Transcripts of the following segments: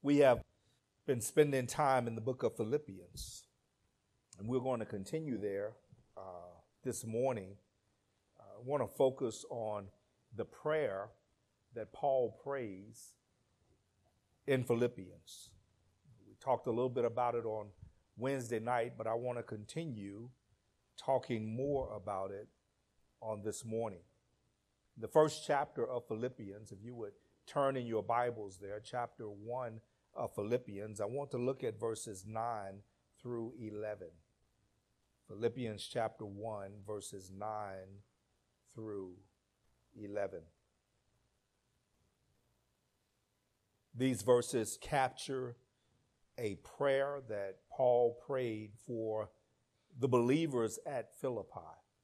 We have been spending time in the book of Philippians, and we're going to continue there this morning. I want to focus on the prayer that Paul prays in Philippians. We talked a little bit about it on Wednesday night, but I want to continue talking more about it on this morning. The first chapter of Philippians, if you would turn in your Bibles there, chapter 1 of Philippians, I want to look at verses 9 through 11. Philippians chapter 1, verses 9 through 11. These verses capture a prayer that Paul prayed for the believers at Philippi.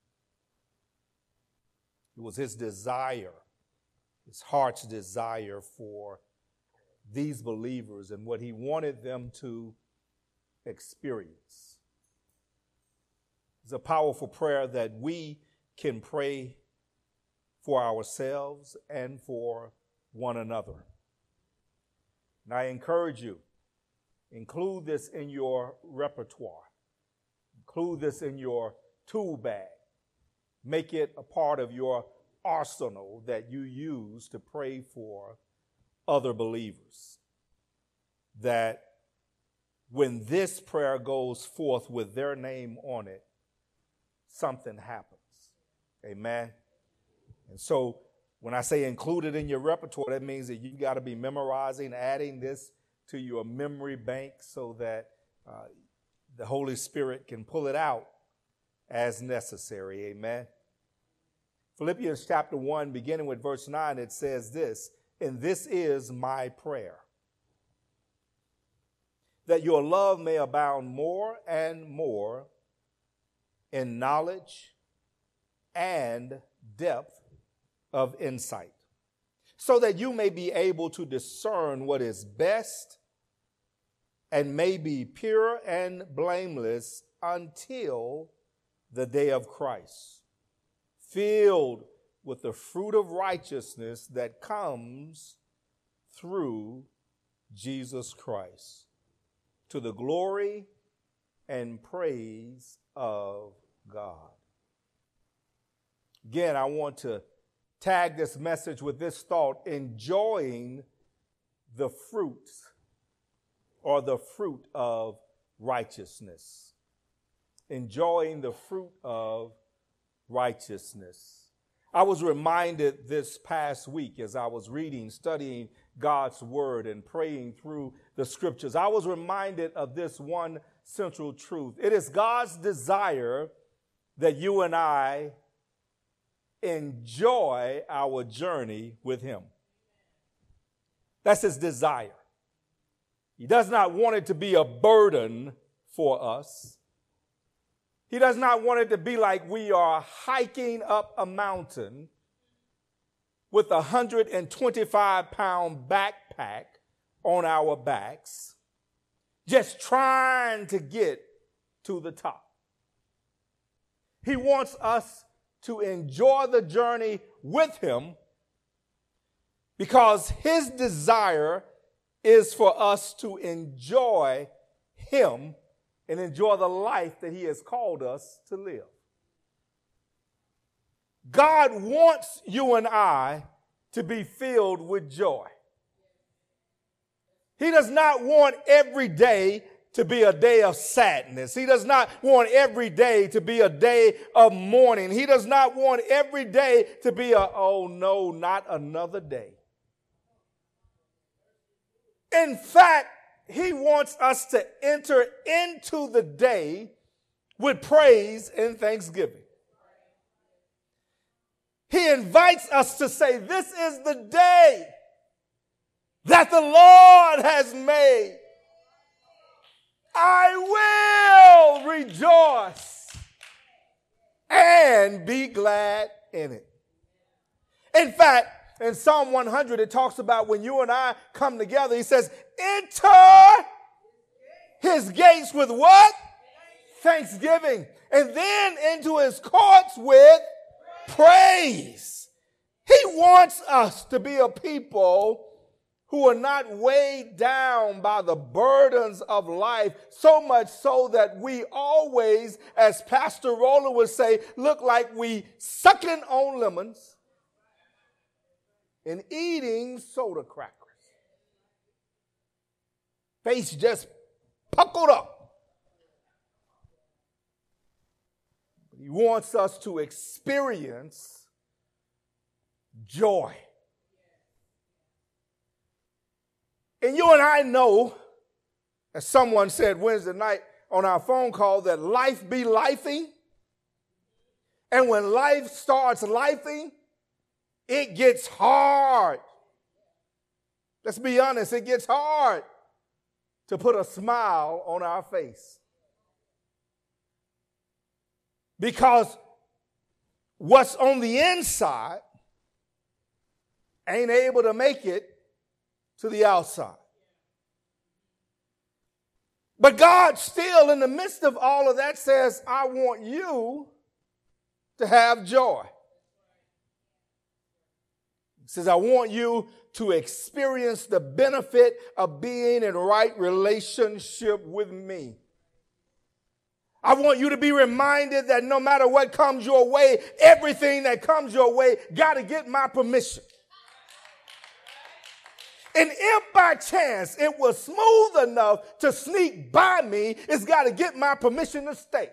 It was his desire, his heart's desire for these believers and what he wanted them to experience. It's a powerful prayer that we can pray for ourselves and for one another. And I encourage you, include this in your repertoire. Include this in your tool bag. Make it a part of your arsenal that you use to pray for other believers. That when this prayer goes forth with their name on it, something happens. Amen. And so when I say include it in your repertoire, that means that you got to be memorizing, adding this to your memory bank so that the Holy Spirit can pull it out as necessary. Amen. Philippians chapter 1, beginning with verse 9, it says this, "And this is my prayer, that your love may abound more and more in knowledge and depth of insight, so that you may be able to discern what is best and may be pure and blameless until the day of Christ, filled with the fruit of righteousness that comes through Jesus Christ, to the glory and praise of God." Again, I want to tag this message with this thought: enjoying the fruits or the fruit of righteousness. Enjoying the fruit of righteousness. I was reminded this past week as I was reading, studying God's word and praying through the scriptures, I was reminded of this one central truth. It is God's desire that you and I enjoy our journey with him. That's his desire. He does not want it to be a burden for us. He does not want it to be like we are hiking up a mountain with a 125-pound backpack on our backs, just trying to get to the top. He wants us to enjoy the journey with him because his desire is for us to enjoy him and enjoy the life that he has called us to live. God wants you and I to be filled with joy. He does not want every day to be a day of sadness. He does not want every day to be a day of mourning. He does not want every day to be oh no, not another day. In fact, he wants us to enter into the day with praise and thanksgiving. He invites us to say, this is the day that the Lord has made. I will rejoice and be glad in it. In fact, in Psalm 100, it talks about when you and I come together, he says, enter his gates with what? Thanksgiving. And then into his courts with praise. He wants us to be a people who are not weighed down by the burdens of life, so much so that we always, as Pastor Roller would say, look like we sucking on lemons and eating soda crackers. Face just puckered up. He wants us to experience joy. And you and I know, as someone said Wednesday night on our phone call, that life be lifing. And when life starts lifing, it gets hard. Let's be honest, it gets hard to put a smile on our face. Because what's on the inside ain't able to make it to the outside. But God still, in the midst of all of that, says, I want you to have joy. He says, I want you to experience the benefit of being in right relationship with me. I want you to be reminded that no matter what comes your way, everything that comes your way got to get my permission. And if by chance it was smooth enough to sneak by me, it's got to get my permission to stay.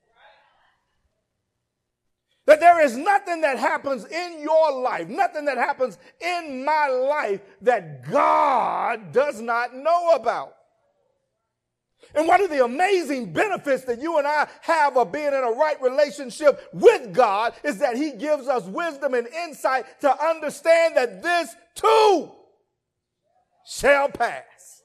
That there is nothing that happens in your life, nothing that happens in my life that God does not know about. And one of the amazing benefits that you and I have of being in a right relationship with God is that he gives us wisdom and insight to understand that this too shall pass.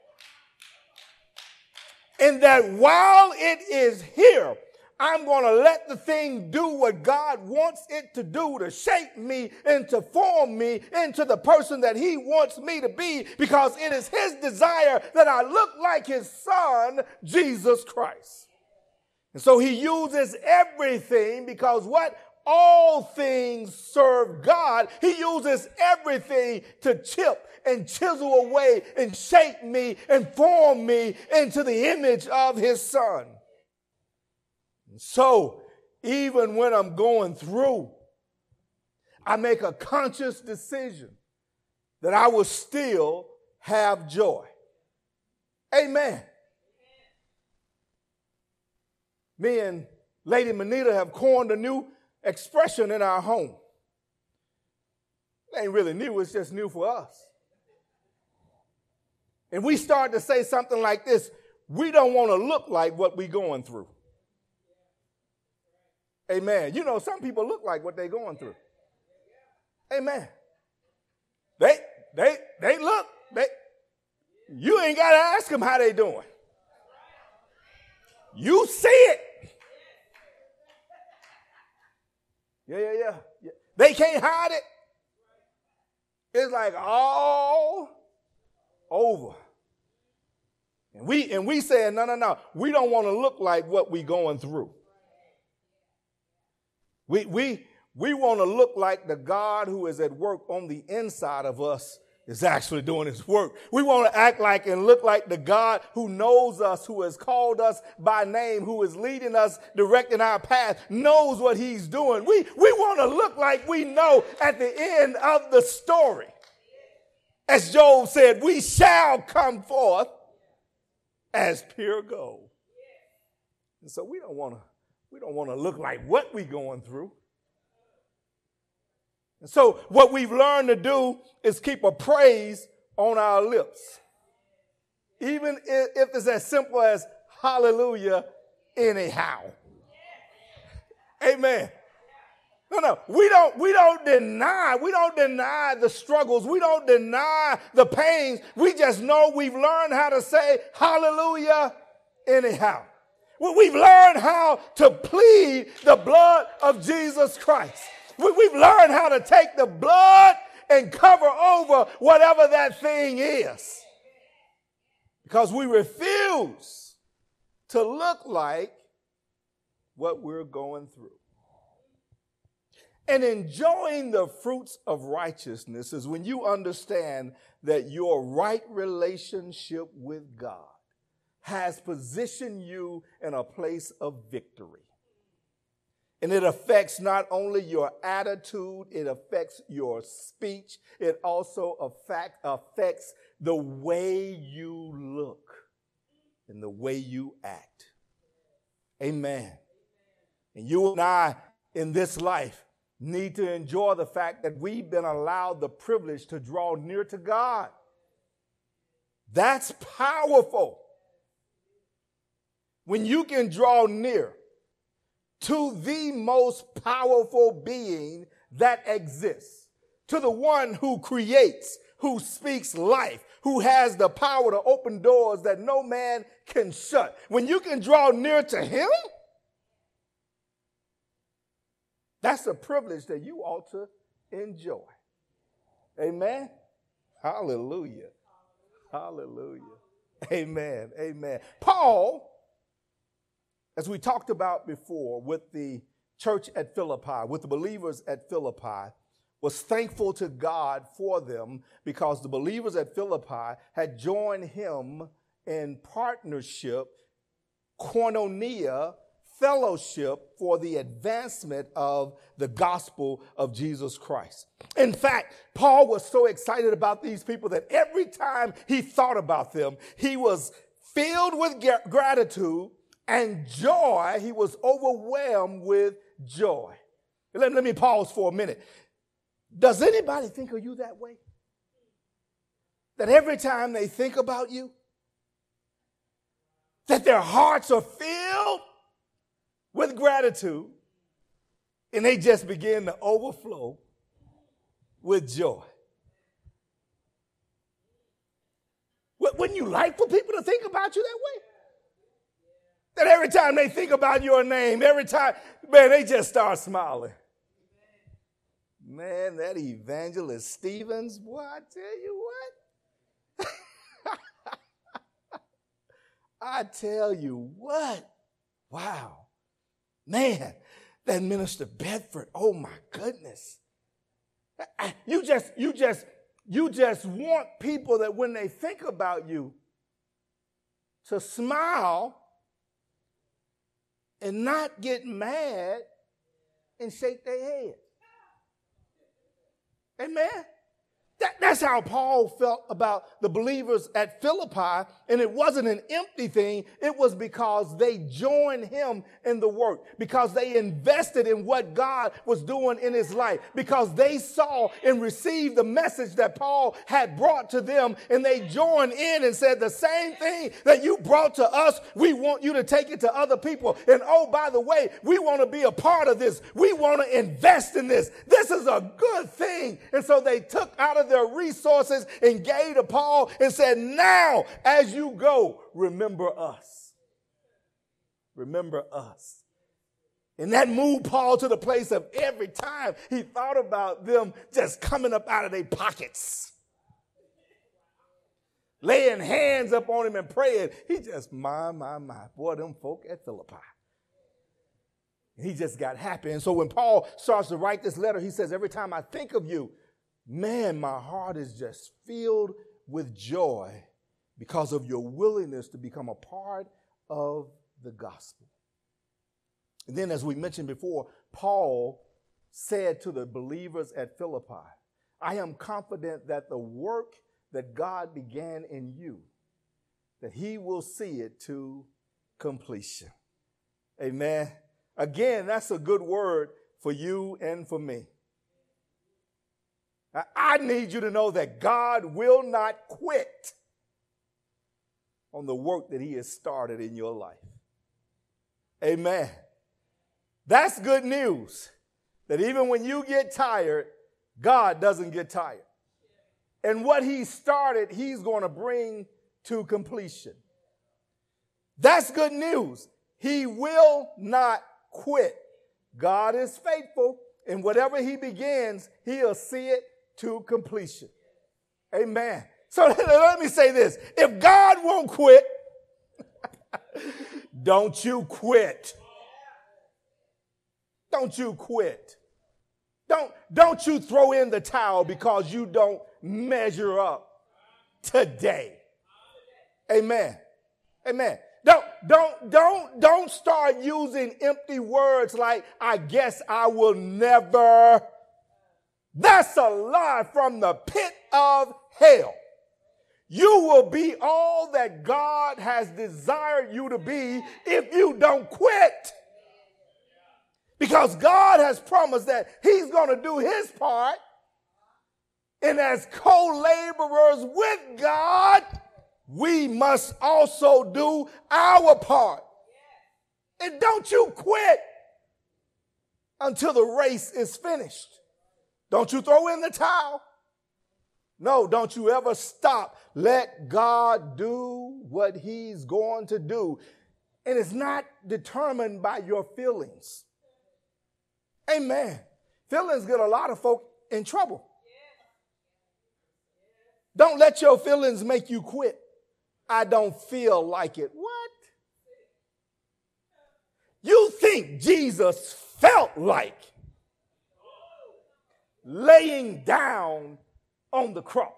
And that while it is here, I'm going to let the thing do what God wants it to do, to shape me and to form me into the person that he wants me to be, because it is his desire that I look like his son, Jesus Christ. And so he uses everything, because what? All things serve God. He uses everything to chip and chisel away and shape me and form me into the image of his son. So even when I'm going through, I make a conscious decision that I will still have joy. Amen. Me and Lady Manita have coined a new expression in our home. It ain't really new, it's just new for us. And we start to say something like this: we don't want to look like what we're going through. Amen. You know, some people look like what they're going through. Amen. They look. You ain't got to ask them how they doing. You see it. Yeah. They can't hide it. It's like all over. And we saying, no. We don't want to look like what we going through. We want to look like the God who is at work on the inside of us is actually doing his work. We want to act like and look like the God who knows us, who has called us by name, who is leading us, directing our path, knows what he's doing. We want to look like we know at the end of the story. As Job said, we shall come forth as pure gold. And so we don't want to look like what we're going through. And so what we've learned to do is keep a praise on our lips. Even if it's as simple as hallelujah anyhow. Amen. No. We don't deny the struggles. We don't deny the pains. We just know we've learned how to say hallelujah anyhow. We've learned how to plead the blood of Jesus Christ. We've learned how to take the blood and cover over whatever that thing is. Because we refuse to look like what we're going through. And enjoying the fruits of righteousness is when you understand that your right relationship with God has positioned you in a place of victory. And it affects not only your attitude, it affects your speech. It also affects the way you look and the way you act. Amen. And you and I in this life need to enjoy the fact that we've been allowed the privilege to draw near to God. That's powerful. When you can draw near to the most powerful being that exists, to the one who creates, who speaks life, who has the power to open doors that no man can shut. When you can draw near to him, that's a privilege that you ought to enjoy. Amen. Hallelujah. Hallelujah. Amen. Amen. Paul, as we talked about before with the church at Philippi, with the believers at Philippi, was thankful to God for them because the believers at Philippi had joined him in partnership, koinonia, fellowship for the advancement of the gospel of Jesus Christ. In fact, Paul was so excited about these people that every time he thought about them, he was filled with gratitude and joy. He was overwhelmed with joy. Let me pause for a minute. Does anybody think of you that way? That every time they think about you, that their hearts are filled with gratitude and they just begin to overflow with joy? Wouldn't you like for people to think about you that way? That every time they think about your name, every time, man, they just start smiling. Man, that evangelist Stevens, boy, I tell you what. I tell you what. Wow. Man, that Minister Bedford, oh my goodness. You just want people that when they think about you to smile and not get mad and shake their head. Amen. That's how Paul felt about the believers at Philippi, and it wasn't an empty thing. It was because they joined him in the work, because they invested in what God was doing in his life, because they saw and received the message that Paul had brought to them, and they joined in and said, the same thing that you brought to us, we want you to take it to other people. And oh, by the way, we want to be a part of this. We want to invest in this. This is a good thing. And so they took out of their resources and gave to Paul and said, now as you go, remember us. Remember us. And that moved Paul to the place of every time he thought about them just coming up out of their pockets, laying hands up on him and praying. He just, my. Boy, them folk at Philippi. He just got happy. And so when Paul starts to write this letter, he says, every time I think of you, man, my heart is just filled with joy because of your willingness to become a part of the gospel. And then, as we mentioned before, Paul said to the believers at Philippi, I am confident that the work that God began in you, that he will see it to completion. Amen. Again, that's a good word for you and for me. I need you to know that God will not quit on the work that he has started in your life. Amen. That's good news, that even when you get tired, God doesn't get tired. And what he started, he's going to bring to completion. That's good news. He will not quit. God is faithful, and whatever he begins, he'll see it to completion. Amen. So let me say this. If God won't quit, don't you quit. Don't you quit. Don't you throw in the towel because you don't measure up today. Amen. Amen. Don't start using empty words like, I guess I will never. That's a lie from the pit of hell. You will be all that God has desired you to be if you don't quit. Because God has promised that he's going to do his part. And as co-laborers with God, we must also do our part. And don't you quit until the race is finished. Don't you throw in the towel. No, don't you ever stop. Let God do what he's going to do. And it's not determined by your feelings. Amen. Feelings get a lot of folk in trouble. Don't let your feelings make you quit. I don't feel like it. What? You think Jesus felt like laying down on the cross?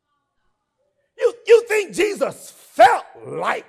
You think Jesus felt like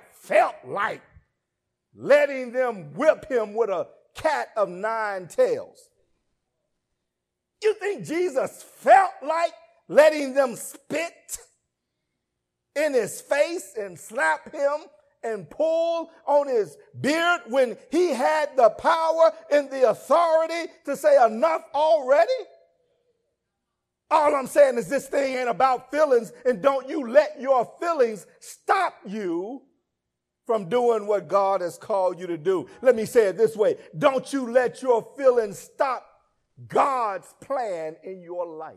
letting them whip him with a cat of 9 tails? You think Jesus felt like letting them spit in his face and slap him and pull on his beard when he had the power and the authority to say enough already? All I'm saying is this thing ain't about feelings, and don't you let your feelings stop you from doing what God has called you to do. Let me say it this way. Don't you let your feelings stop God's plan in your life.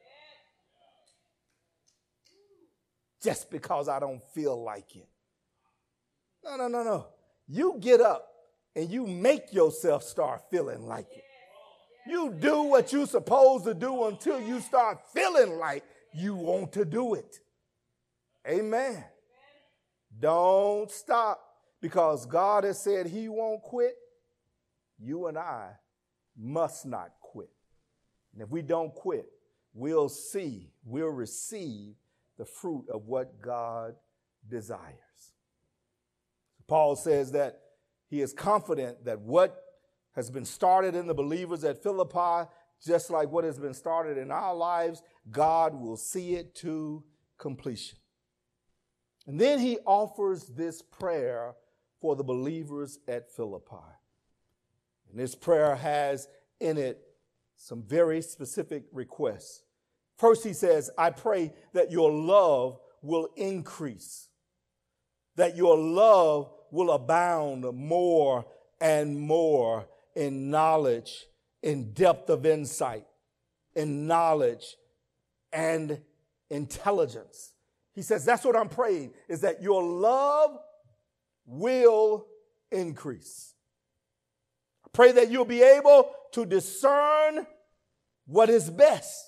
Just because I don't feel like it. No. You get up and you make yourself start feeling like it. You do what you're supposed to do until you start feeling like you want to do it. Amen. Don't stop, because God has said he won't quit. You and I must not quit. And if we don't quit, we'll receive the fruit of what God desires. Paul says that he is confident that what has been started in the believers at Philippi, just like what has been started in our lives, God will see it to completion. And then he offers this prayer for the believers at Philippi. And this prayer has in it some very specific requests. First, he says, I pray that your love will increase, that your love will abound more and more in knowledge, in depth of insight, in knowledge and intelligence. He says, that's what I'm praying, is that your love will increase. I pray that you'll be able to discern what is best.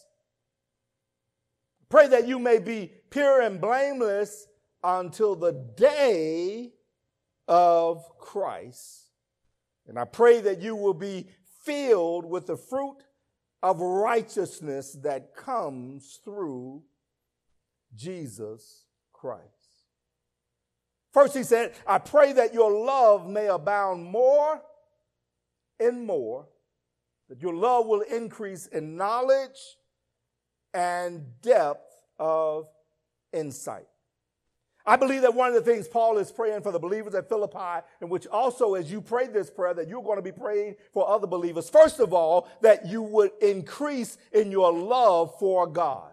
Pray that you may be pure and blameless until the day of Christ. And I pray that you will be filled with the fruit of righteousness that comes through Jesus Christ. First, he said, I pray that your love may abound more and more, that your love will increase in knowledge and depth of insight. I believe that one of the things Paul is praying for the believers at Philippi, and which also as you pray this prayer, that you're going to be praying for other believers. First of all, that you would increase in your love for God.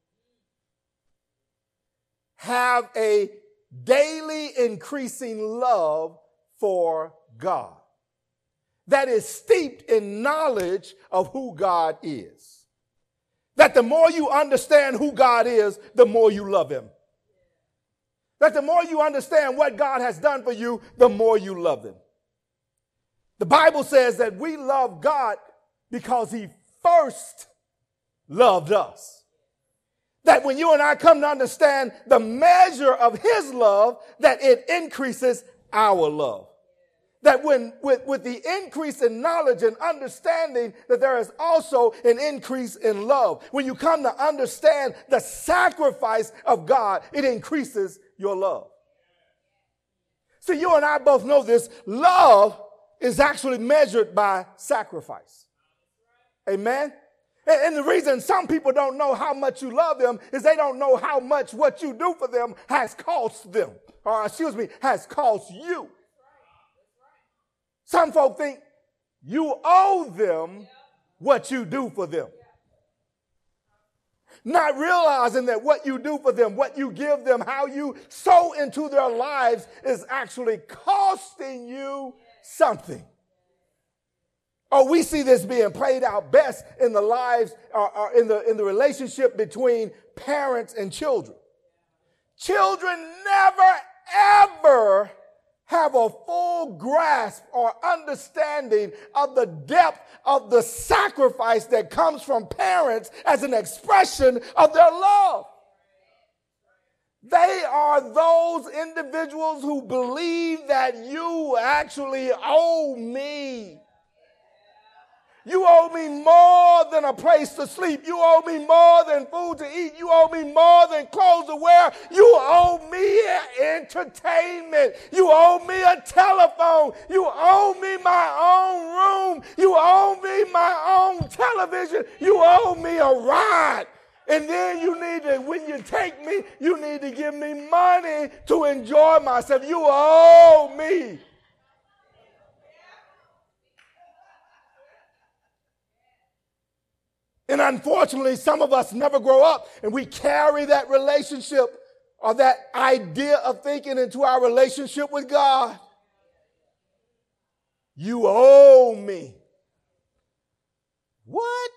Have a daily increasing love for God that is steeped in knowledge of who God is. That the more you understand who God is, the more you love him. That the more you understand what God has done for you, the more you love him. The Bible says that we love God because he first loved us. That when you and I come to understand the measure of his love, that it increases our love. that when with the increase in knowledge and understanding, that there is also an increase in love. When you come to understand the sacrifice of God, it increases your love. See, you and I both know this. Love is actually measured by sacrifice. Amen? And the reason some people don't know how much you love them is they don't know how much what you do for them has cost them. Or, has cost you. Some folk think you owe them what you do for them. Not realizing that what you do for them, what you give them, how you sow into their lives is actually costing you something. Oh, we see this being played out best in the lives or in the relationship between parents and children. Children never, ever have a full grasp or understanding of the depth of the sacrifice that comes from parents as an expression of their love. They are those individuals who believe that you actually owe me. You owe me more than a place to sleep. You owe me more than food to eat. You owe me more than clothes to wear. You owe me entertainment. You owe me a telephone. You owe me my own room. You owe me my own television. You owe me a ride. And then you need to, when you take me, you need to give me money to enjoy myself. You owe me. And unfortunately, some of us never grow up and we carry that relationship or that idea of thinking into our relationship with God. You owe me. What?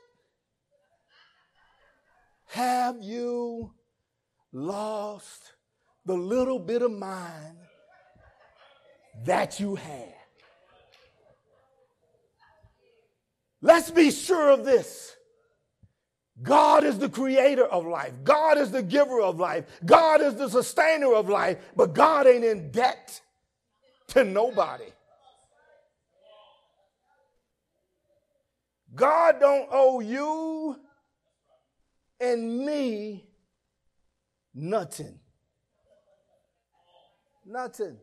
Have you lost the little bit of mind that you had? Let's be sure of this. God is the creator of life. God is the giver of life. God is the sustainer of life. But God ain't in debt to nobody. God don't owe you and me nothing. Nothing.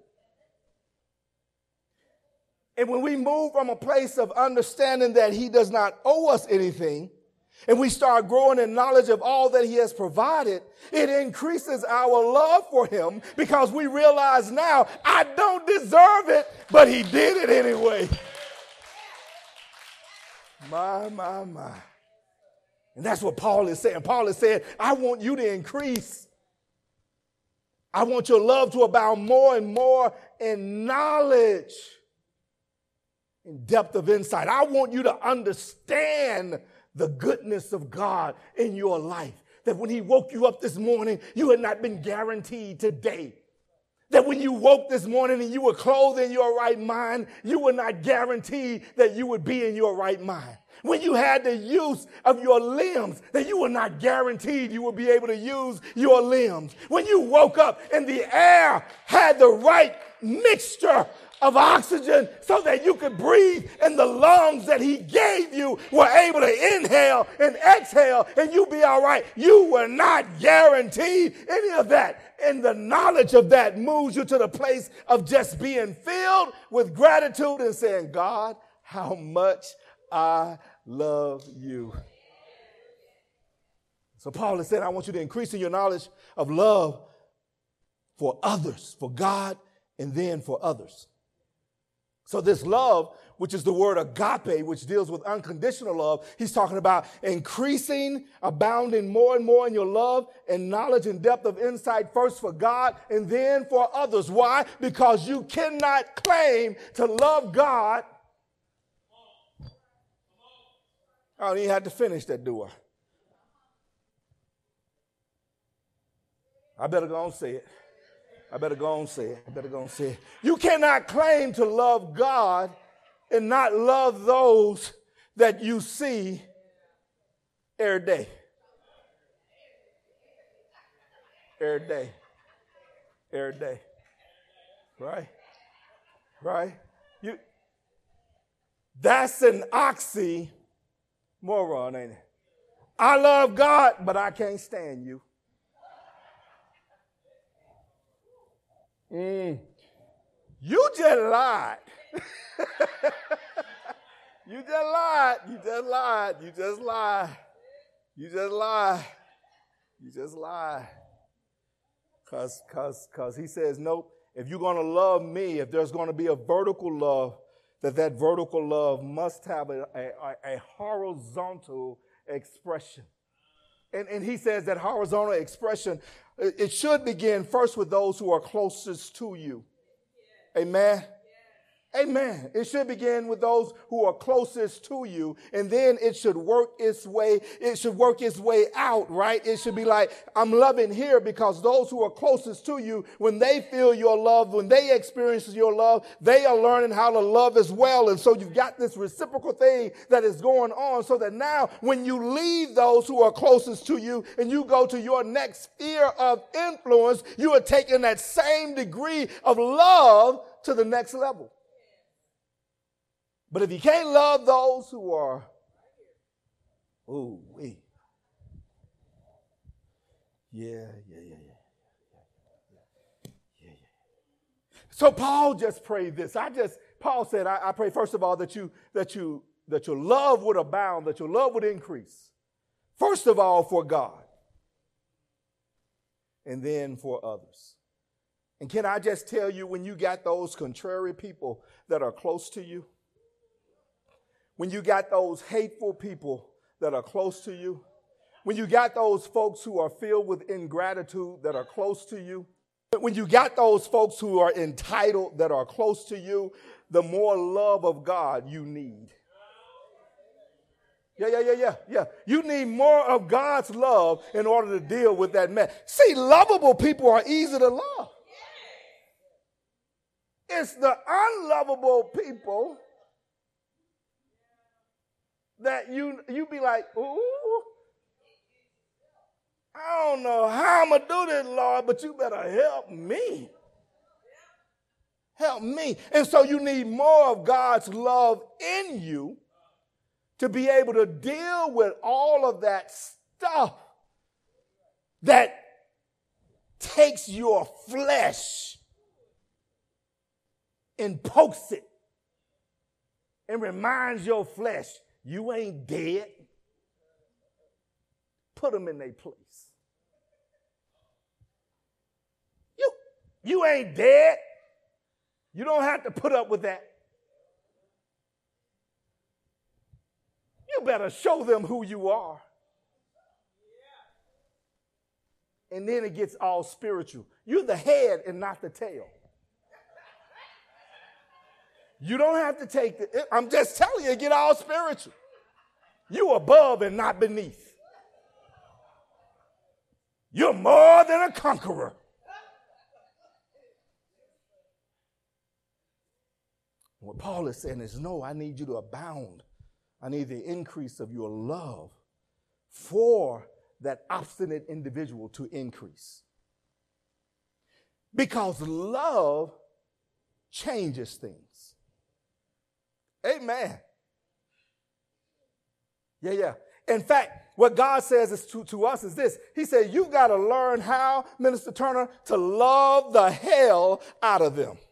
And when we move from a place of understanding that he does not owe us anything, and we start growing in knowledge of all that he has provided, it increases our love for him because we realize now, I don't deserve it, but he did it anyway. My. And that's what Paul is saying. Paul is saying, I want you to increase. I want your love to abound more and more in knowledge, in depth of insight. I want you to understand the goodness of God in your life. That when he woke you up this morning, you had not been guaranteed today. That when you woke this morning and you were clothed in your right mind, you were not guaranteed that you would be in your right mind. When you had the use of your limbs, that you were not guaranteed you would be able to use your limbs. When you woke up and the air had the right mixture of oxygen so that you could breathe, and the lungs that he gave you were able to inhale and exhale and you be all right. You were not guaranteed any of that. And the knowledge of that moves you to the place of just being filled with gratitude and saying, God, how much I love you. So Paul has said, I want you to increase in your knowledge of love for others, for God, and then for others. So this love, which is the word agape, which deals with unconditional love, he's talking about increasing, abounding more and more in your love and knowledge and depth of insight, first for God and then for others. Why? Because you cannot claim to love God. I don't even have to finish that, do I better go on and say it. I better go on and say it. You cannot claim to love God and not love those that you see every day. Every day. Right? You, that's an oxymoron, ain't it? I love God, but I can't stand you. You just lied. You just lied. You just lied. You just lied. You just lied. You just lied. Because he says, nope, if you're going to love me, if there's going to be a vertical love, that vertical love must have a horizontal expression. And he says that horizontal expression, it should begin first with those who are closest to you. Amen. Amen. It should begin with those who are closest to you, and then it should work its way. It should work its way out, right? It should be like, I'm loving here because those who are closest to you, when they feel your love, when they experience your love, they are learning how to love as well. And so you've got this reciprocal thing that is going on, so that now when you leave those who are closest to you and you go to your next sphere of influence, you are taking that same degree of love to the next level. But if you can't love those who are, yeah. So Paul just prayed this. Paul said, I pray first of all that your love would abound, that your love would increase. First of all for God, and then for others. And can I just tell you, when you got those contrary people that are close to you, when you got those hateful people that are close to you, when you got those folks who are filled with ingratitude that are close to you, when you got those folks who are entitled that are close to you, the more love of God you need. Yeah. You need more of God's love in order to deal with that mess. See, lovable people are easy to love. It's the unlovable people that you be like, ooh, I don't know how I'm going to do this, Lord, but you better help me. Help me. And so you need more of God's love in you to be able to deal with all of that stuff that takes your flesh and pokes it and reminds your flesh, you ain't dead. Put them in their place. You ain't dead. You don't have to put up with that. You better show them who you are. And then it gets all spiritual. You're the head and not the tail. You don't have to take the, I'm just telling you, get all spiritual. You above and not beneath. You're more than a conqueror. What Paul is saying is, no, I need you to abound. I need the increase of your love for that obstinate individual to increase. Because love changes things. Amen. Yeah. In fact, what God says is to us is this. He said, you've got to learn how, Minister Turner, to love the hell out of them.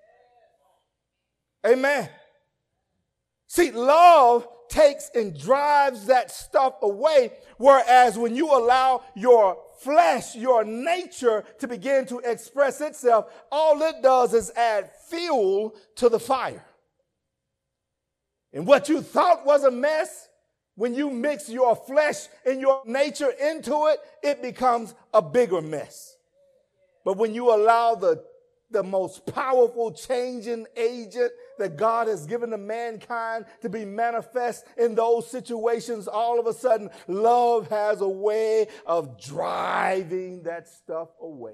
Amen. See, love takes and drives that stuff away, whereas when you allow your flesh, your nature to begin to express itself, all it does is add fuel to the fire. And what you thought was a mess, when you mix your flesh and your nature into it, it becomes a bigger mess. But when you allow the most powerful changing agent that God has given to mankind to be manifest in those situations, all of a sudden, love has a way of driving that stuff away.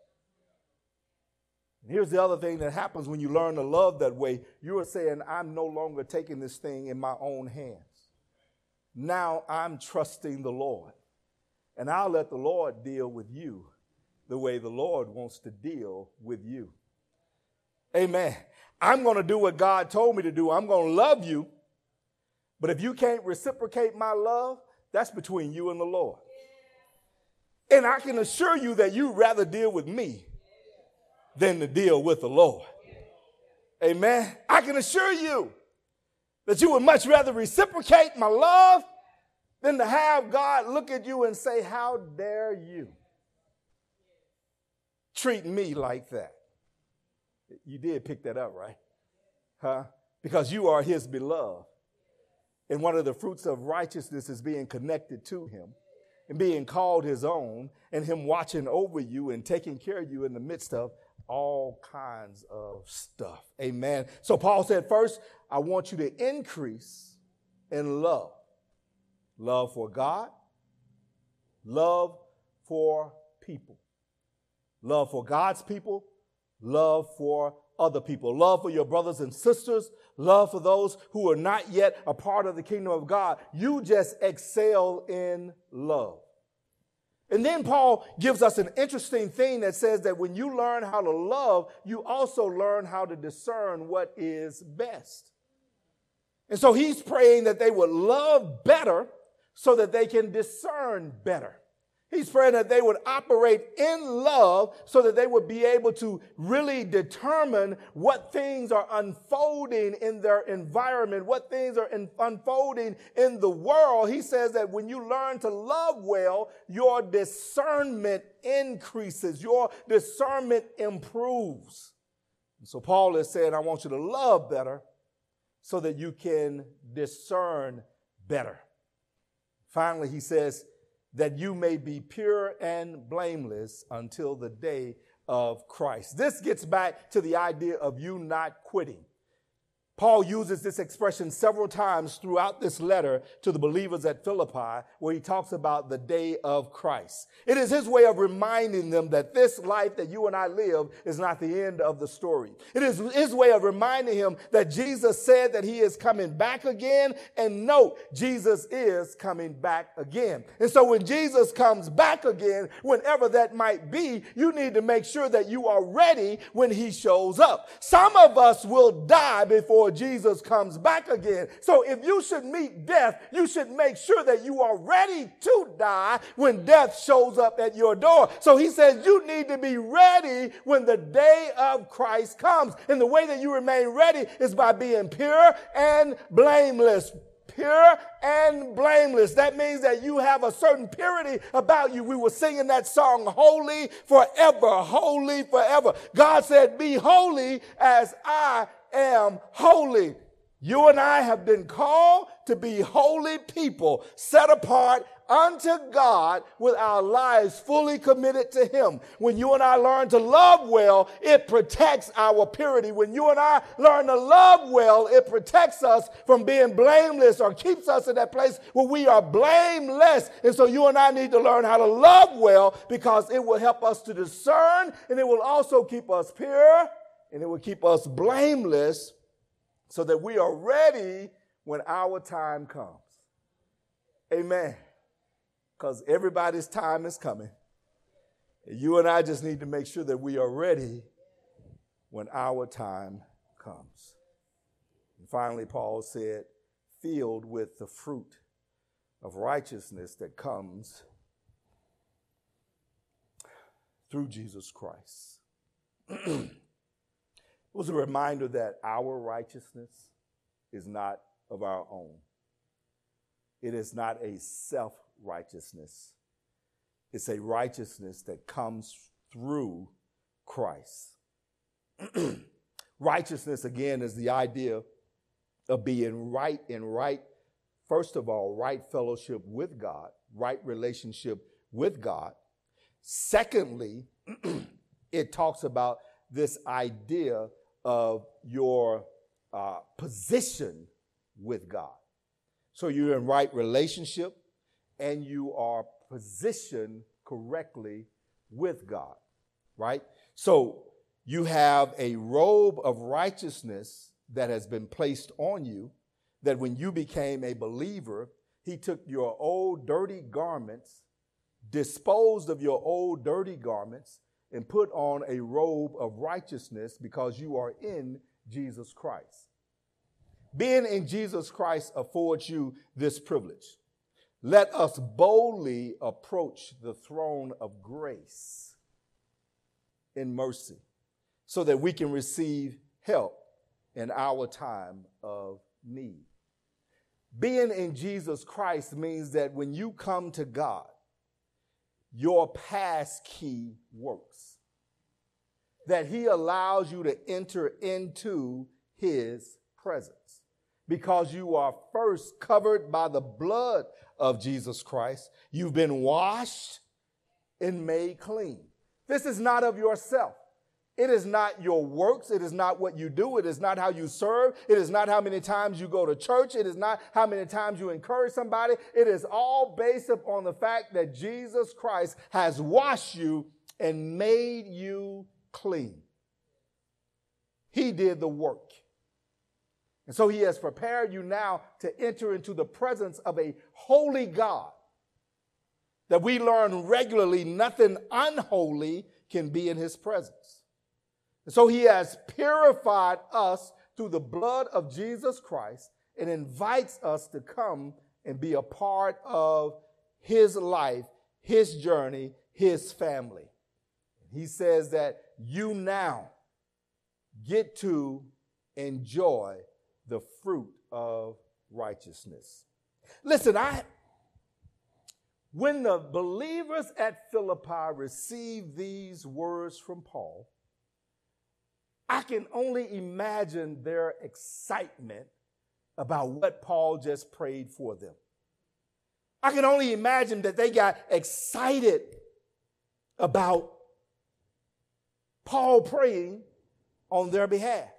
And here's the other thing that happens when you learn to love that way. You are saying, I'm no longer taking this thing in my own hands. Now I'm trusting the Lord. And I'll let the Lord deal with you the way the Lord wants to deal with you. Amen. I'm going to do what God told me to do. I'm going to love you. But if you can't reciprocate my love, that's between you and the Lord. And I can assure you that you'd rather deal with me than to deal with the Lord. Amen. I can assure you that you would much rather reciprocate my love than to have God look at you and say, how dare you treat me like that? You did pick that up, right? Huh? Because you are his beloved. And one of the fruits of righteousness is being connected to him and being called his own, and him watching over you and taking care of you in the midst of all kinds of stuff. Amen. So Paul said, first, I want you to increase in love. Love for God, love for people. Love for God's people, love for other people. Love for your brothers and sisters, love for those who are not yet a part of the kingdom of God. You just excel in love. And then Paul gives us an interesting thing that says that when you learn how to love, you also learn how to discern what is best. And so he's praying that they would love better so that they can discern better. He's praying that they would operate in love so that they would be able to really determine what things are unfolding in their environment, what things are unfolding in the world. He says that when you learn to love well, your discernment increases, your discernment improves. And so Paul is saying, I want you to love better so that you can discern better. Finally, he says, that you may be pure and blameless until the day of Christ. This gets back to the idea of you not quitting. Paul uses this expression several times throughout this letter to the believers at Philippi, where he talks about the day of Christ. It is his way of reminding them that this life that you and I live is not the end of the story. It is his way of reminding him that Jesus said that he is coming back again. And note, Jesus is coming back again. And so when Jesus comes back again, whenever that might be, you need to make sure that you are ready when he shows up. Some of us will die before Jesus comes back again. So if you should meet death, you should make sure that you are ready to die when death shows up at your door. So he says you need to be ready when the day of Christ comes. And the way that you remain ready is by being pure and blameless. Pure and blameless. That means that you have a certain purity about you. We were singing that song, Holy Forever, Holy Forever. God said, be holy as I am holy. You and I have been called to be holy people, set apart unto God with our lives fully committed to him. When you and I learn to love well, it protects our purity. When you and I learn to love well, it protects us from being blameless or keeps us in that place where we are blameless. And so you and I need to learn how to love well because it will help us to discern, and it will also keep us pure, and it will keep us blameless so that we are ready when our time comes. Amen. Because everybody's time is coming. And you and I just need to make sure that we are ready when our time comes. And finally, Paul said, filled with the fruit of righteousness that comes through Jesus Christ. It was a reminder that our righteousness is not of our own. It is not a self-righteousness. It's a righteousness that comes through Christ. Righteousness, again, is the idea of being right in right, first of all, right fellowship with God, right relationship with God. Secondly, it talks about this idea of your position with God. So you're in right relationship and you are positioned correctly with God, right? So you have a robe of righteousness that has been placed on you, that when you became a believer, he took your old dirty garments, disposed of your old dirty garments, and put on a robe of righteousness because you are in Jesus Christ. Being in Jesus Christ affords you this privilege. Let us boldly approach the throne of grace in mercy so that we can receive help in our time of need. Being in Jesus Christ means that when you come to God, your pass key works. That he allows you to enter into his presence because you are first covered by the blood of Jesus Christ. You've been washed and made clean. This is not of yourself. It is not your works. It is not what you do. It is not how you serve. It is not how many times you go to church. It is not how many times you encourage somebody. It is all based upon the fact that Jesus Christ has washed you and made you clean. He did the work. And so he has prepared you now to enter into the presence of a holy God that we learn regularly nothing unholy can be in his presence. And so he has purified us through the blood of Jesus Christ and invites us to come and be a part of his life, his journey, his family. He says that you now get to enjoy the fruit of righteousness. Listen, when the believers at Philippi received these words from Paul, I can only imagine their excitement about what Paul just prayed for them. I can only imagine that they got excited about Paul praying on their behalf.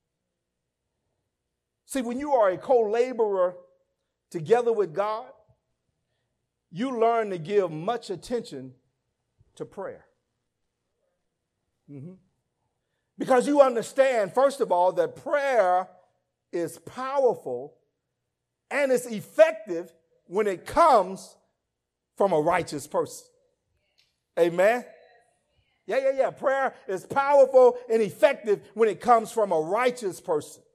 See, when you are a co-laborer together with God, you learn to give much attention to prayer. Because you understand, first of all, that prayer is powerful and it's effective when it comes from a righteous person. Amen? Yeah. Prayer is powerful and effective when it comes from a righteous person.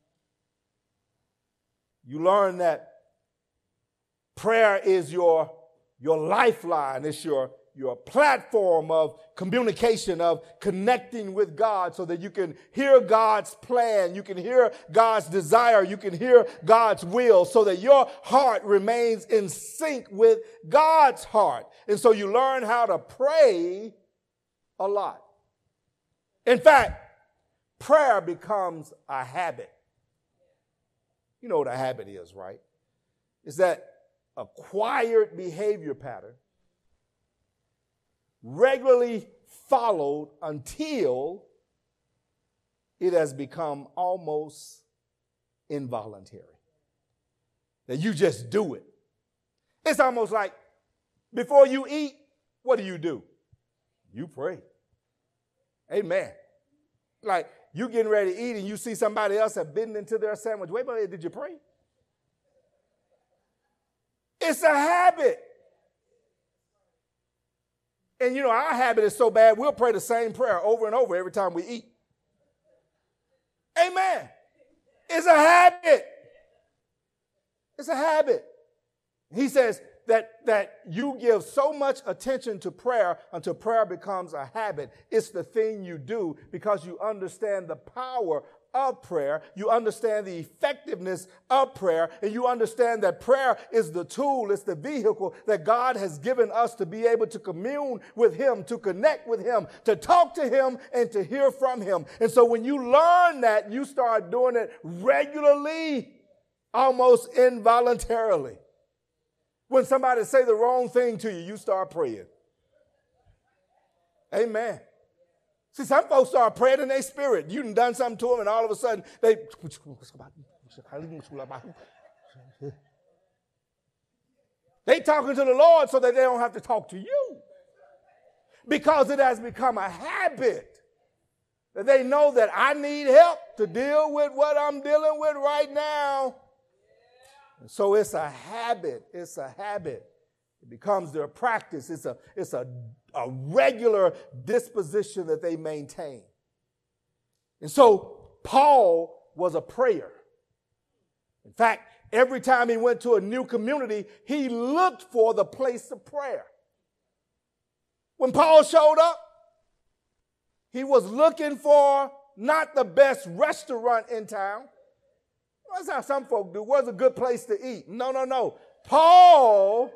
You learn that prayer is your lifeline. It's your platform of communication, of connecting with God so that you can hear God's plan, you can hear God's desire, you can hear God's will so that your heart remains in sync with God's heart. And so you learn how to pray a lot. In fact, prayer becomes a habit. You know what a habit is, right? It's that acquired behavior pattern regularly followed until it has become almost involuntary. That you just do it. It's almost like before you eat, what do? You pray. Amen. Like you getting ready to eat and you see somebody else have bitten into their sandwich. Wait a minute, did you pray? It's a habit. And you know, our habit is so bad, we'll pray the same prayer over and over every time we eat. Amen. It's a habit. It's a habit. He says that you give so much attention to prayer until prayer becomes a habit. It's the thing you do because you understand the power of prayer. You understand the effectiveness of prayer, and you understand that prayer is the tool, it's the vehicle that God has given us to be able to commune with him, to connect with him, to talk to him, and to hear from him. And so when you learn that, you start doing it regularly, almost involuntarily. When somebody say the wrong thing to you, you start praying. Amen. See, some folks start praying in their spirit. You done something to them, and all of a sudden, they talking to the Lord so that they don't have to talk to you. Because it has become a habit that they know that I need help to deal with what I'm dealing with right now. And so it's a habit. It's a habit. It becomes their practice. It's a regular disposition that they maintain. And so Paul was a prayer. In fact, every time he went to a new community, he looked for the place of prayer. When Paul showed up, he was looking for not the best restaurant in town. That's how some folk do. Where's a good place to eat? No. Paul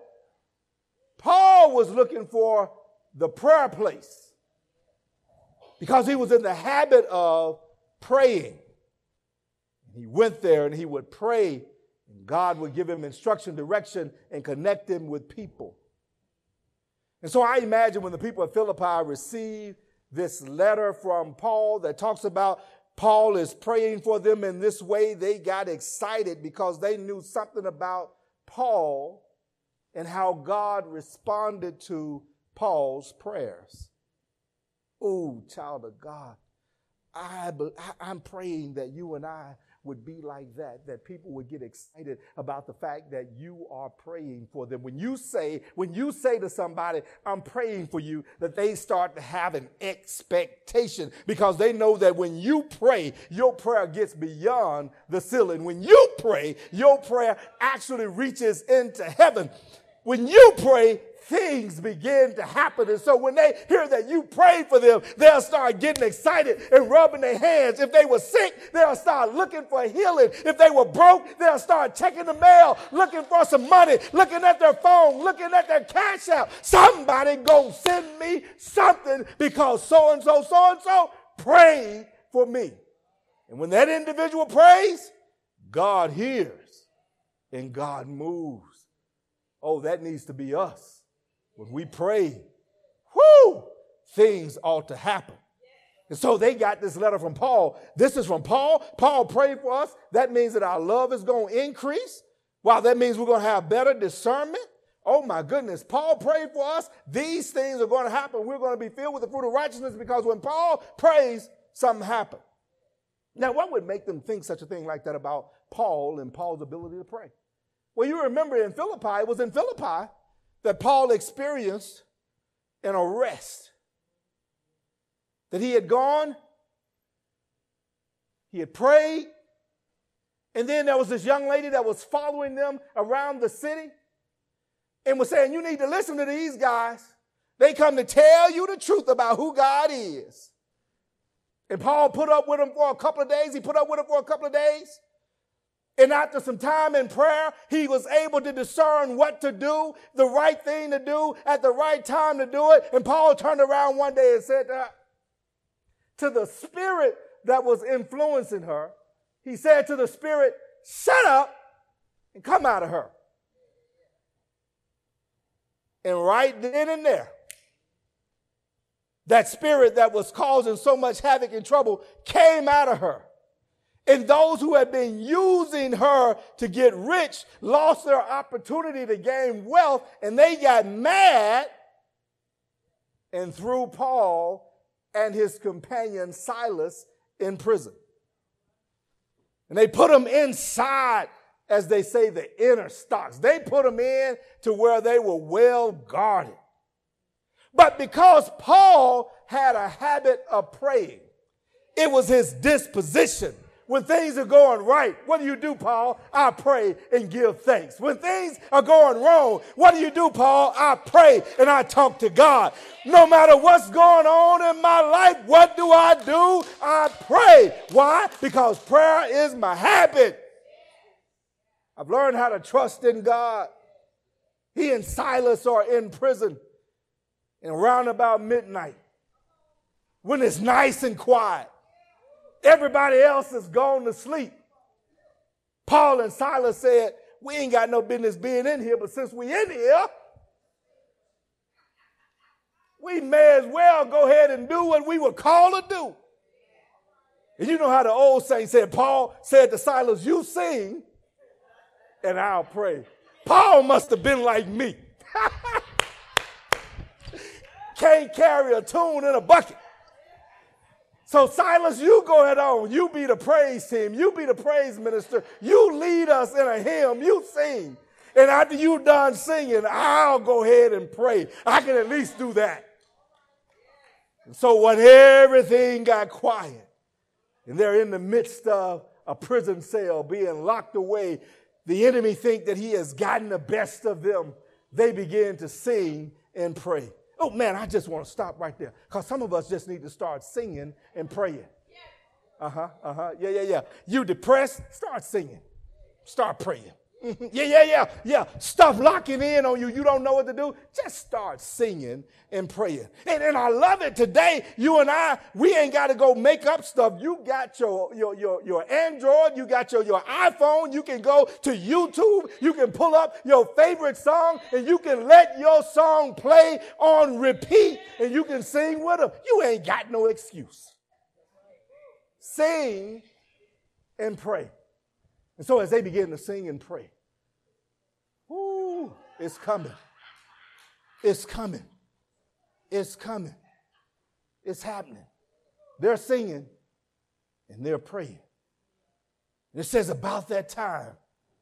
was looking for the prayer place because he was in the habit of praying. He went there and he would pray, and God would give him instruction, direction, and connect him with people. And so I imagine when the people of Philippi received this letter from Paul that talks about Paul is praying for them in this way, they got excited because they knew something about Paul and how God responded to Paul's prayers. Oh, child of God, I'm praying that you and I would be like that people would get excited about the fact that you are praying for them. When you say to somebody, I'm praying for you, that they start to have an expectation because they know that when you pray, your prayer gets beyond the ceiling. When you pray, your prayer actually reaches into heaven. When you pray, things begin to happen. And so when they hear that you prayed for them, they'll start getting excited and rubbing their hands. If they were sick, they'll start looking for healing. If they were broke, they'll start checking the mail, looking for some money, looking at their phone, looking at their cash out. Somebody go send me something because so-and-so prayed for me. And when that individual prays, God hears and God moves. Oh, that needs to be us. When we pray, things ought to happen. And so they got this letter from Paul. This is from Paul. Paul prayed for us. That means that our love is going to increase. Wow, that means we're going to have better discernment. Oh, my goodness. Paul prayed for us. These things are going to happen. We're going to be filled with the fruit of righteousness because when Paul prays, something happens. Now, what would make them think such a thing like that about Paul and Paul's ability to pray? Well, you remember it was in Philippi that Paul experienced an arrest. That he had gone, he had prayed, and then there was this young lady that was following them around the city and was saying, you need to listen to these guys. They come to tell you the truth about who God is. And Paul put up with them for a couple of days. And after some time in prayer, he was able to discern what to do, the right thing to do, at the right time to do it. And Paul turned around one day and said to the spirit that was influencing her, he said to the spirit, shut up and come out of her. And right then and there, that spirit that was causing so much havoc and trouble came out of her. And those who had been using her to get rich lost their opportunity to gain wealth, and they got mad and threw Paul and his companion Silas in prison. And they put them inside, as they say, the inner stocks. They put them in to where they were well guarded. But because Paul had a habit of praying, it was his disposition. When things are going right, what do, Paul? I pray and give thanks. When things are going wrong, what do, Paul? I pray and I talk to God. No matter what's going on in my life, what do? I pray. Why? Because prayer is my habit. I've learned how to trust in God. He and Silas are in prison, and around about midnight, when it's nice and quiet, everybody else has gone to sleep, Paul and Silas said, we ain't got no business being in here, but since we in here, we may as well go ahead and do what we were called to do. And you know how the old saint said, Paul said to Silas, you sing and I'll pray. Paul must have been like me. Can't carry a tune in a bucket. So Silas, you go ahead on. You be the praise team. You be the praise minister. You lead us in a hymn. You sing. And after you done singing, I'll go ahead and pray. I can at least do that. And so when everything got quiet, And they're in the midst of a prison cell being locked away. The enemy think that he has gotten the best of them. They begin to sing and pray. Oh man, I just want to stop right there, because some of us just need to start singing and praying. Yeah. You depressed? Start singing. Start praying. Yeah. Stuff locking in on you. You don't know what to do. Just start singing and praying. And I love it today. You and I, we ain't got to go make up stuff. You got your Android. You got your iPhone. You can go to YouTube. You can pull up your favorite song and you can let your song play on repeat and you can sing with them. You ain't got no excuse. Sing and pray. And so as they begin to sing and pray, ooh, it's coming. It's coming. It's coming. It's happening. They're singing and they're praying. And it says about that time,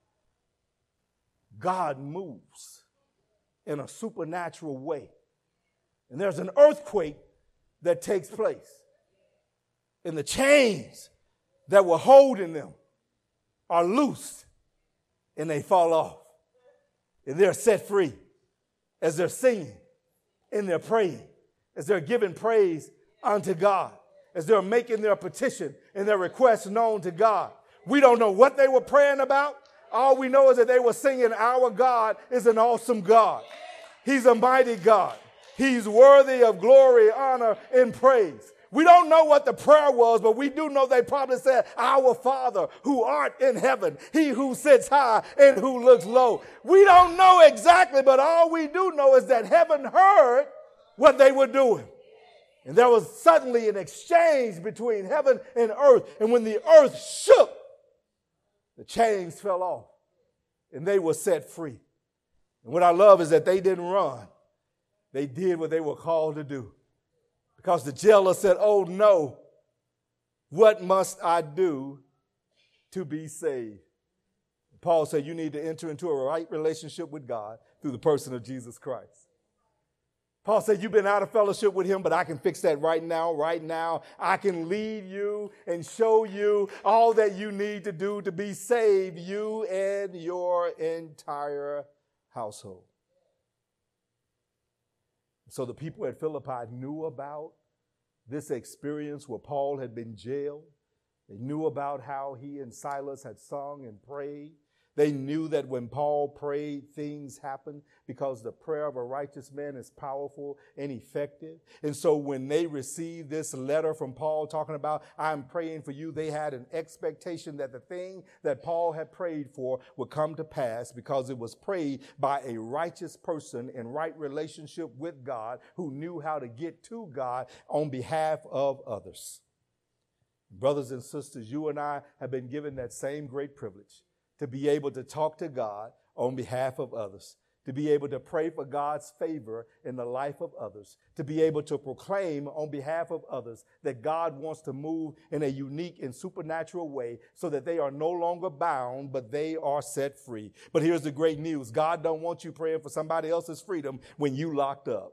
God moves in a supernatural way. And there's an earthquake that takes place. And the chains that were holding them are loosed and they fall off. And they're set free as they're singing and they're praying, as they're giving praise unto God, as they're making their petition and their requests known to God. We don't know what they were praying about. All we know is that they were singing, our God is an awesome God. He's a mighty God. He's worthy of glory, honor, and praise. We don't know what the prayer was, but we do know they probably said, our Father who art in heaven, he who sits high and who looks low. We don't know exactly, but all we do know is that heaven heard what they were doing. And there was suddenly an exchange between heaven and earth. And when the earth shook, the chains fell off and they were set free. And what I love is that they didn't run. They did what they were called to do. Because the jailer said, oh no, what must I do to be saved? Paul said you need to enter into a right relationship with God through the person of Jesus Christ. Paul said you've been out of fellowship with him, but I can fix that right now. Right now, I can lead you and show you all that you need to do to be saved, you and your entire household. So the people at Philippi knew about this experience where Paul had been jailed. They knew about how he and Silas had sung and prayed. They knew that when Paul prayed, things happened because the prayer of a righteous man is powerful and effective. And so when they received this letter from Paul talking about, I'm praying for you, they had an expectation that the thing that Paul had prayed for would come to pass because it was prayed by a righteous person in right relationship with God who knew how to get to God on behalf of others. Brothers and sisters, you and I have been given that same great privilege to be able to talk to God on behalf of others, to be able to pray for God's favor in the life of others, to be able to proclaim on behalf of others that God wants to move in a unique and supernatural way so that they are no longer bound, but they are set free. But here's the great news. God don't want you praying for somebody else's freedom when you locked up.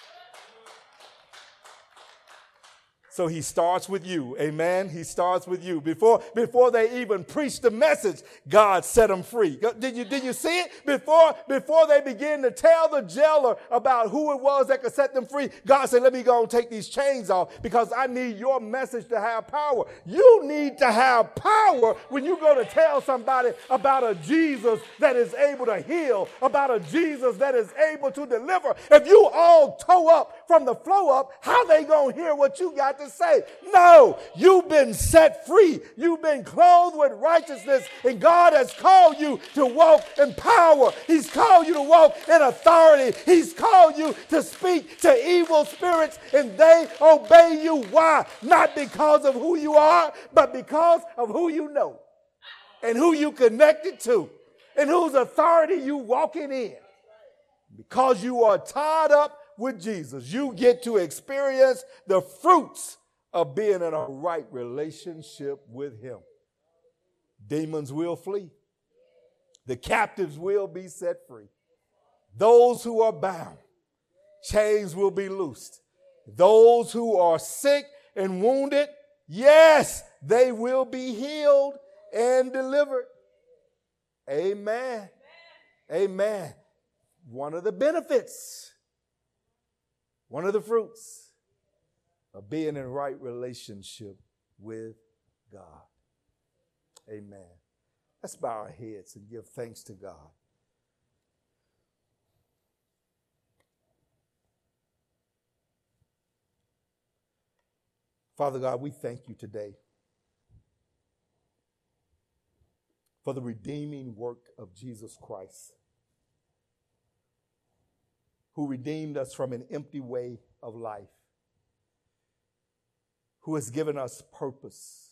So he starts with you. Amen. He starts with you. Before they even preach the message, God set them free. Did you see it? Before they begin to tell the jailer about who it was that could set them free, God said, let me go and take these chains off because I need your message to have power. You need to have power when you go to tell somebody about a Jesus that is able to heal, about a Jesus that is able to deliver. If you all toe up from the flow up, how they going to hear what you got to say? No, you've been set free. You've been clothed with righteousness, and God has called you to walk in power. He's called you to walk in authority. He's called you to speak to evil spirits, and they obey you. Why? Not because of who you are, but because of who you know and who you connected to and whose authority you walking in. Because you are tied up with Jesus, you get to experience the fruits of being in a right relationship with him. Demons will flee. The captives will be set free. Those who are bound, chains will be loosed. Those who are sick and wounded, yes, they will be healed and delivered. Amen. Amen. One of the benefits, one of the fruits of being in right relationship with God. Amen. Let's bow our heads and give thanks to God. Father God, we thank you today for the redeeming work of Jesus Christ, who redeemed us from an empty way of life, who has given us purpose,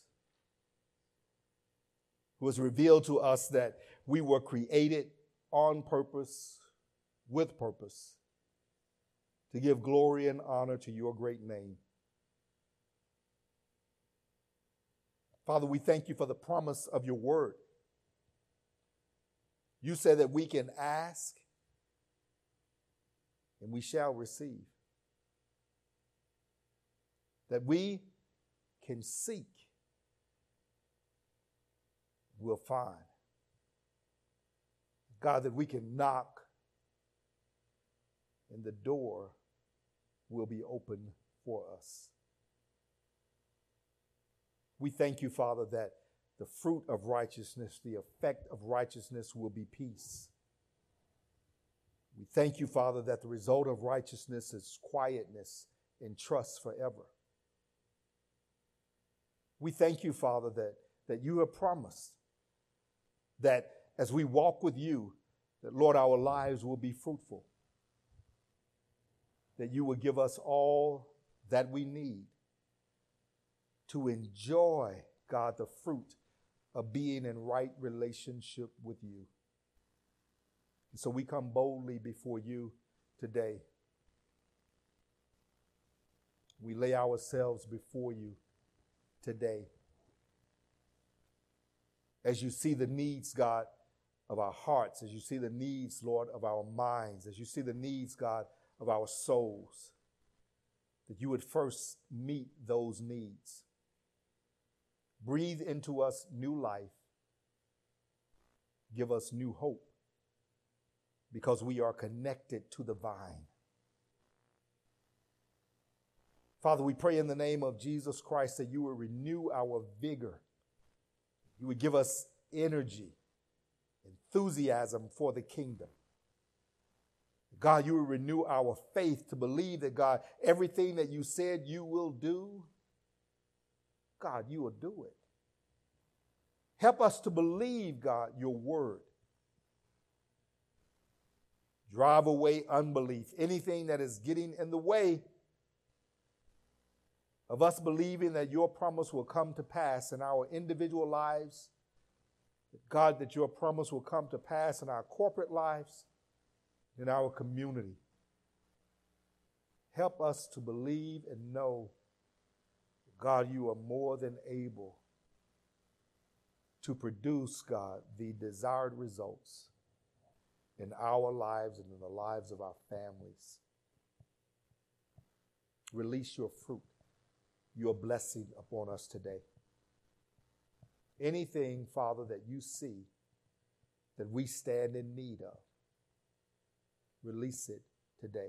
who has revealed to us that we were created on purpose, with purpose, to give glory and honor to your great name. Father, we thank you for the promise of your word. You said that we can ask and we shall receive. That we can seek, we'll find. God, that we can knock and the door will be open for us. We thank you, Father, that the fruit of righteousness, the effect of righteousness will be peace. We thank you, Father, that the result of righteousness is quietness and trust forever. We thank you, Father, that you have promised that as we walk with you, that, Lord, our lives will be fruitful, that you will give us all that we need to enjoy, God, the fruit of being in right relationship with you. And so we come boldly before you today. We lay ourselves before you today. As you see the needs, God, of our hearts, as you see the needs, Lord, of our minds, as you see the needs, God, of our souls, that you would first meet those needs. Breathe into us new life. Give us new hope because we are connected to the vine. Father, we pray in the name of Jesus Christ that you would renew our vigor. You would give us energy, enthusiasm for the kingdom. God, you would renew our faith to believe that, God, everything that you said you will do, God, you will do it. Help us to believe, God, your word. Drive away unbelief, anything that is getting in the way of us believing that your promise will come to pass in our individual lives. God, that your promise will come to pass in our corporate lives, in our community. Help us to believe and know, God, you are more than able to produce, God, the desired results in our lives and in the lives of our families. Release your fruit, your blessing upon us today. Anything, Father, that you see that we stand in need of, release it today.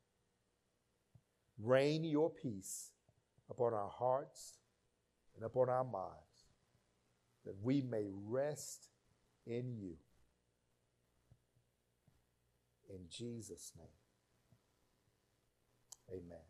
Rain your peace upon our hearts and upon our minds, that we may rest in you. In Jesus' name, amen.